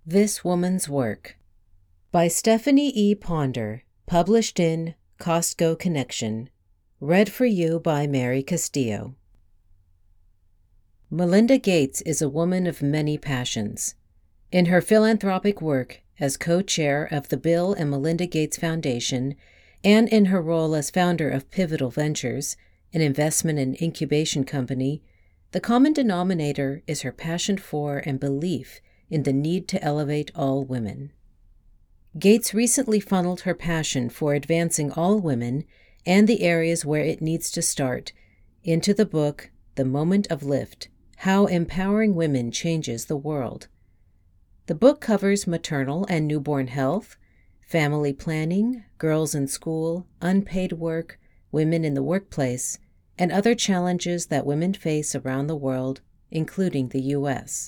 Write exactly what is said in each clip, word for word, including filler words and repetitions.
This Woman's Work by Stephanie E. Ponder, published in Costco Connection. Read for you by Mary Castillo. Melinda Gates is a woman of many passions. In her philanthropic work as co-chair of the Bill and Melinda Gates Foundation and in her role as founder of Pivotal Ventures, an investment and incubation company, the common denominator is her passion for and belief in the need to elevate all women. Gates recently funneled her passion for advancing all women and the areas where it needs to start into the book The Moment of Lift: How Empowering Women Changes the World. The book covers maternal and newborn health, family planning, girls in school, unpaid work, women in the workplace, and other challenges that women face around the world, including the U S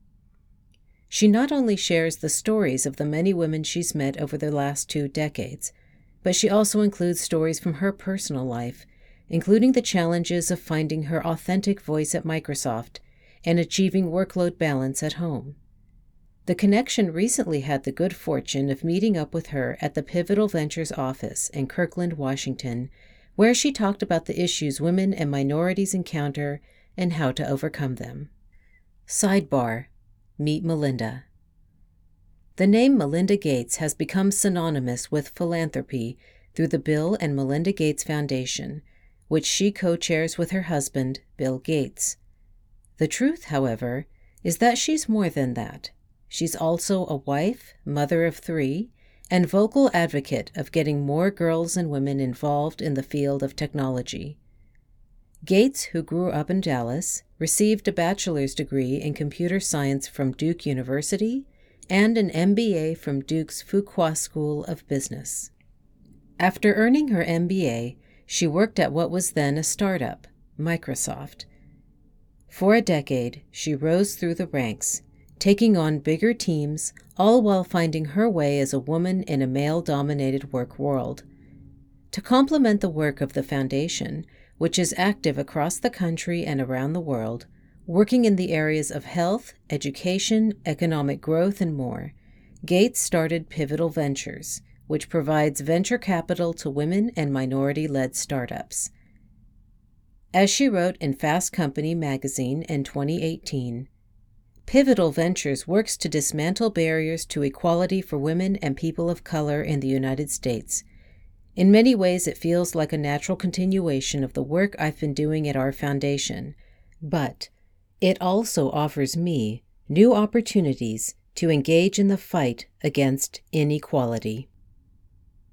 She not only shares the stories of the many women she's met over the last two decades, but she also includes stories from her personal life, including the challenges of finding her authentic voice at Microsoft and achieving workload balance at home. The Connection recently had the good fortune of meeting up with her at the Pivotal Ventures office in Kirkland, Washington, where she talked about the issues women and minorities encounter and how to overcome them. Sidebar: Meet Melinda. The name Melinda Gates has become synonymous with philanthropy through the Bill and Melinda Gates Foundation, which she co-chairs with her husband, Bill Gates. The truth, however, is that she's more than that. She's also a wife, mother of three, and vocal advocate of getting more girls and women involved in the field of technology. Gates, who grew up in Dallas, received a bachelor's degree in computer science from Duke University and an M B A from Duke's Fuqua School of Business. After earning her M B A, she worked at what was then a startup, Microsoft. For a decade, she rose through the ranks, taking on bigger teams, all while finding her way as a woman in a male-dominated work world. To complement the work of the foundation, which is active across the country and around the world, working in the areas of health, education, economic growth, and more, Gates started Pivotal Ventures, which provides venture capital to women and minority-led startups. As she wrote in Fast Company magazine in twenty eighteen, Pivotal Ventures works to dismantle barriers to equality for women and people of color in the United States. In many ways, it feels like a natural continuation of the work I've been doing at our foundation, but it also offers me new opportunities to engage in the fight against inequality.